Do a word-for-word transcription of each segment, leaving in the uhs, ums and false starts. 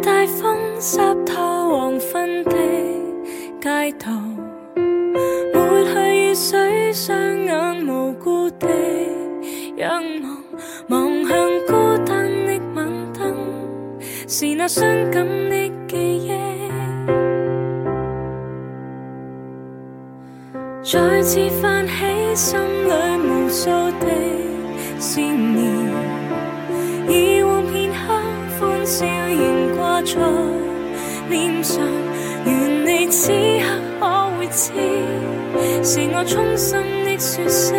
大风濕透黃昏的街道，抹去雨水，雙眼無辜地仰望，望向孤單的晚燈，是那傷感的記憶，再次泛起心裏無數的思念，以往片刻歡笑仍掛在臉上，願你此刻可會知，是我衷心的說聲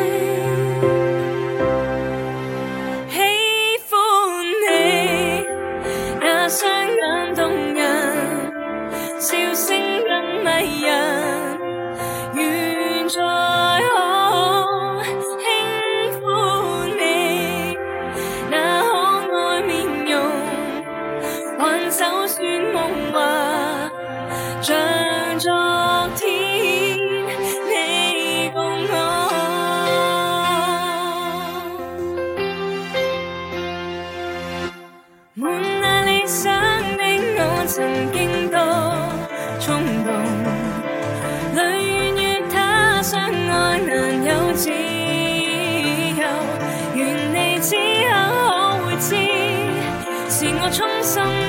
喜歡你，那雙眼動人，笑聲更迷人，願再可輕撫你，那可愛面容，挽手說夢話，像昨天你共我。滿那理想的我曾經多衝動，淚願與他相愛難有自由，願你此刻可會知，是我衷心